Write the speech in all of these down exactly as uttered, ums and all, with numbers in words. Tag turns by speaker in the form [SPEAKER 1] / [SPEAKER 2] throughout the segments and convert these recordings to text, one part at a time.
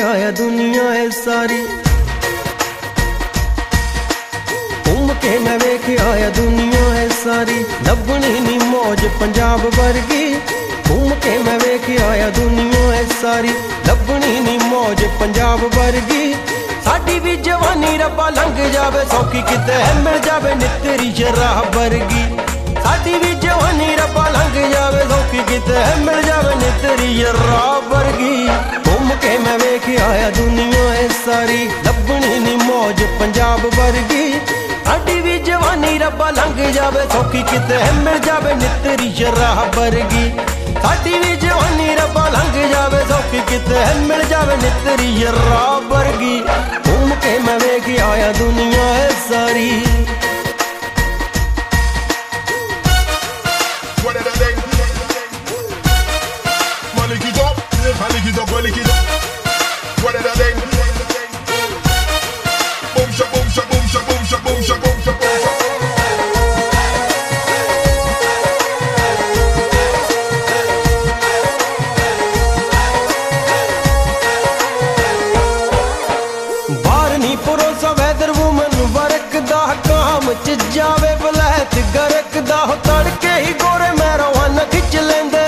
[SPEAKER 1] आया दुनिया है सारी, घूम के मैं वेख आया दुनिया है सारी। लभनी नी मौज पंजाब वर्गी, घूम के मैं वेख आया दुनिया है सारी। लभनी नी मौज पंजाब वर्गी, साडी भी जवानी रब्बा लंघ जावे सौखी किते मिल जावे नितरी शराब वर्गी। साडी भी जवानी रब्बा लंघ जावे सौखी किते मिल जावे नितरी शराब वर्गी। घूम के मैं वेख आया दुनिया है सारी, लभनी नी मौज पंजाब वर्गी। साडी भी जवानी रब्बा लंघ जावे सौखी किते मिल जावे नितरी शराब वर्गी। साडी भी जवानी रब्बा लंघ जावे सौखी किते मिल जावे नितरी शराब वर्गी। घूम के मैं वेख आया दुनिया है सारी। जावे बलैत गरक दा हो तड़के ही गोरे मैरोवाना खिच लेंदे।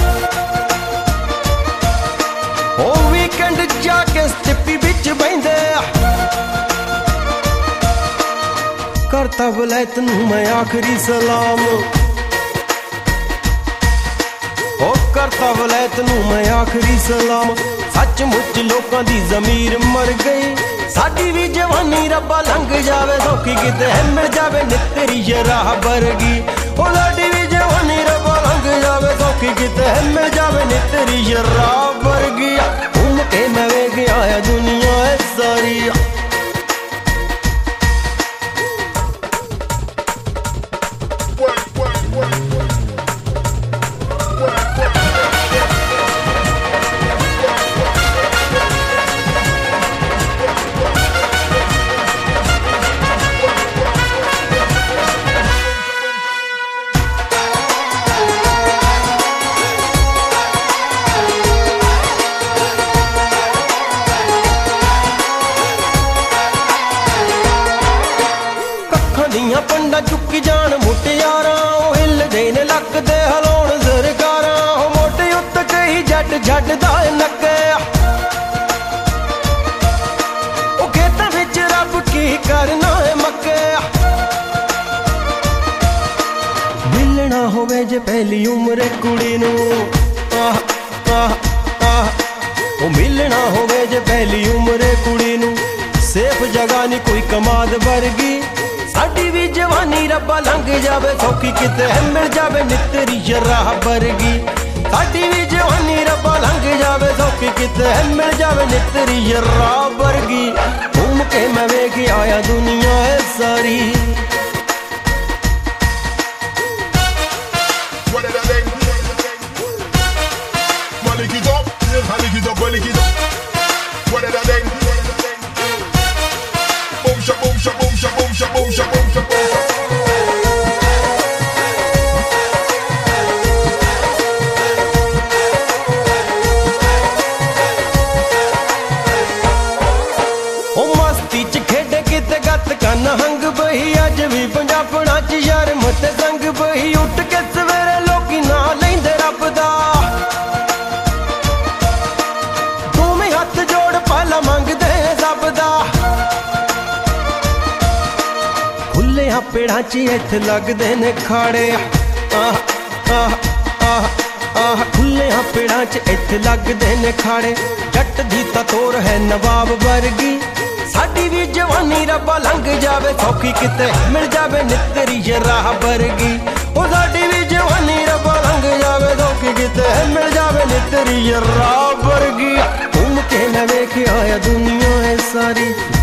[SPEAKER 1] ओ वीकेंड जाके स्टिपी बिच बहिंदे। करता बलैत नू मैं आखिरी सलाम, ओ करता बलैत नू मैं आखिरी सलाम। सचमुच लोकां दी ज़मीर मर गई, साडी भी जवानी रब्बा लंघ जावे सौखी किते मिल जावे नितरी शराब वर्गी। ओ साडी भी जवानी रब्बा लंघ जावे सौखी किते मिल जावे नितरी शराब वर्गी। घूम के मैं वेख आया दुनिया है सारी। पंडा चुकी जान मुटियारा हिलदे ने लकदे हलाउण सरकारा। मोटे उत्त कई जट छड्डदा नक्के, ओ खेतां विच रब की करना है मक्के। मिलना होवे जे पहली उम्र कुड़ी नू, आह आह आह ओ मिलना होवे जे पहली उम्र कुड़ी नू। सेफ जगह नी कोई कमाद वर्गी, साडी भी जवानी रब्बा लंघ जावे सौखी किते मिल जावे नितरी शराब वर्गी। साडी भी जवानी रब्बा लंघ जावे सौखी किते मिल जावे नितरी शराब वर्गी। घूम के मैं वेख आया दुनिया है सारी। नहंग बही अज भी पंजाबना च शर्म ते संग बही। उठ के सवेरे लोकी ना लैंदे रब दा, दोवें हथ जोड़ पाला मंगदे सब दा। खुले पेड़ां च इत्थे लगदे ने खाड़े, आह आह आह आह खुले पेड़ां च इत्थे लगदे ने खाड़े। जट दी तां तोर है नवाब वर्गी, साडी भी जवानी रब्बा लंघ जावे सौखी किते मिल जावे नितरी शराब वर्गी। ओ साडी भी जवानी रब्बा लंघ जावे सौखी किते मिल जावे नितरी शराब वर्गी। घूम के मैं वेख आया दुनिया है सारी।